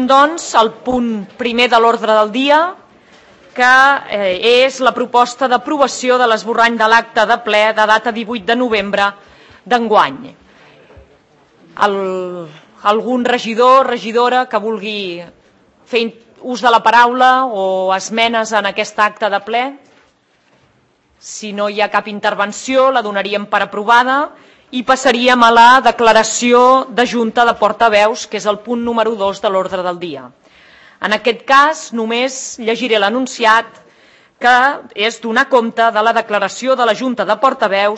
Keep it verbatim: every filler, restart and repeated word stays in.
Comencem, doncs, el punt primer de l'ordre del dia, que eh, és la proposta d'aprovació de l'esborrany de l'acte de ple de data divuit de novembre d'enguany. El, algun regidor, regidora, que vulgui fer ús de la paraula o esmenes en aquest acte de ple? Si no hi ha cap intervenció, la donaríem per aprovada i passaríem a la declaració de Junta de Portaveus, que és el punt número dos de l'ordre del dia. En aquest cas, només llegiré l'anunciat, que és donar compte de la declaració de la Junta de Portaveus